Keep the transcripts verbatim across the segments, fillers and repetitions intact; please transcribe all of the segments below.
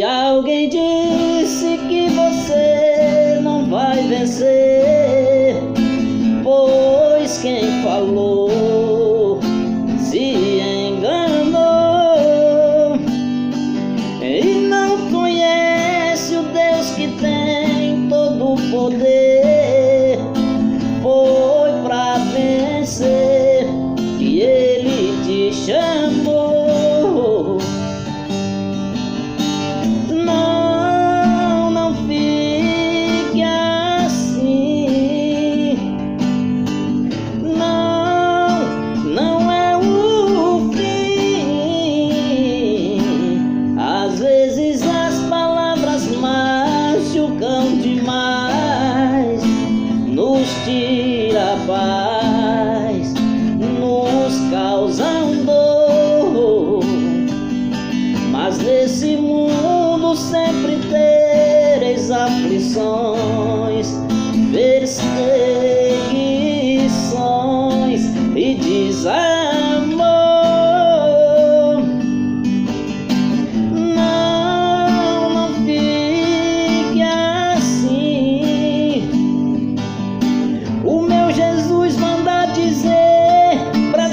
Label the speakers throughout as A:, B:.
A: alguém disse que você não vai vencer, pois quem falou se enganou e não conhece o Deus que tem todo o poder. Foi pra vencer que Ele te chamou. Não, não fique assim. Não, não é o fim. Às vezes as palavras machucam demais, nos tira a paz, nos causam dor. Mas nesse mundo sempre tereis aflições, perseguições e desamor. Não, não fique assim. O meu Jesus manda dizer pra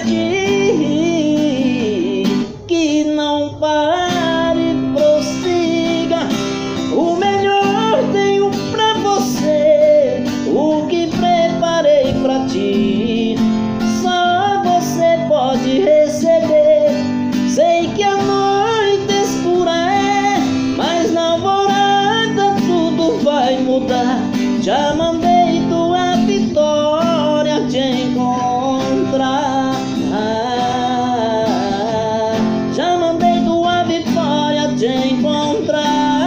A: ti que não pare, prossiga. O melhor tenho pra você, o que preparei pra ti. Só você pode receber. Sei que a noite escura é, mas na alvorada tudo vai mudar. Já mandei tua vitória te encontrar. Já mandei tua vitória te encontrar.